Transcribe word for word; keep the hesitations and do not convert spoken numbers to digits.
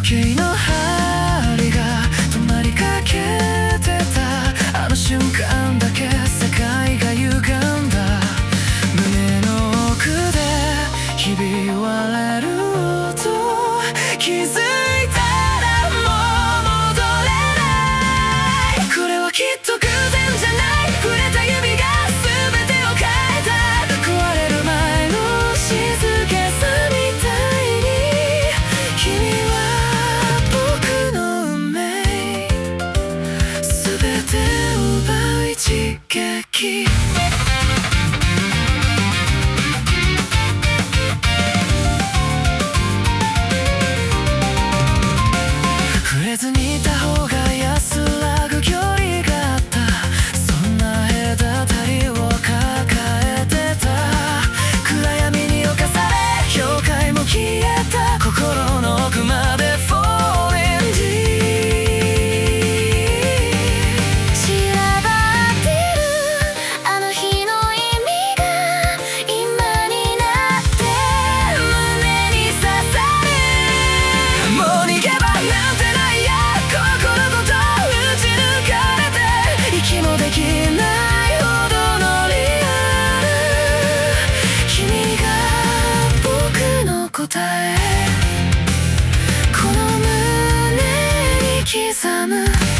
計の針が止まりかけてたあの瞬間だけ世界が歪んだ胸の奥でひび割れる音気づいたらもう戻れないこれはきっと偶然じゃない触れた指が全てを変えた壊れる前の静けさみたいに君は僕の運命全てを奪う一撃触れずにいた方が安らぐ距離があったそんな隔たりを抱えてた暗闇に侵され境界も消えた心の奥まで Falling deep 散らばってるあの日の意味が今になって胸に刺さるもう逃げ場なんてないや心ごと打ち抜かれて息もできないほどのリアル君が僕の答えこの胸に刻む